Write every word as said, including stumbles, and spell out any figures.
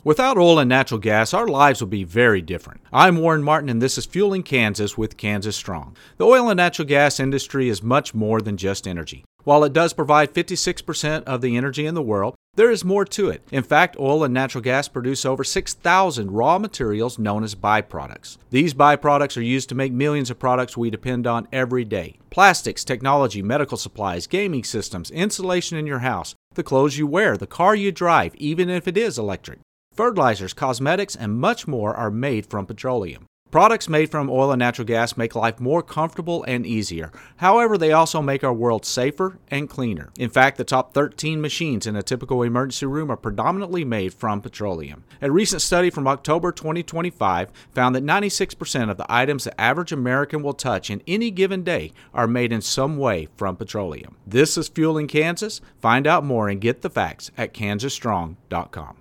Without oil and natural gas, our lives would be very different. I'm Warren Martin, and this is Fueling Kansas with Kansas Strong. The oil and natural gas industry is much more than just energy. While it does provide fifty-six percent of the energy in the world, there is more to it. In fact, oil and natural gas produce over six thousand raw materials known as byproducts. These byproducts are used to make millions of products we depend on every day. Plastics, technology, medical supplies, gaming systems, insulation in your house, the clothes you wear, the car you drive, even if it is electric. Fertilizers, cosmetics, and much more are made from petroleum. Products made from oil and natural gas make life more comfortable and easier. However, they also make our world safer and cleaner. In fact, the top thirteen machines in a typical emergency room are predominantly made from petroleum. A recent study from October twenty twenty-five found that ninety-six percent of the items the average American will touch in any given day are made in some way from petroleum. This is Fueling Kansas. Find out more and get the facts at kansas strong dot com.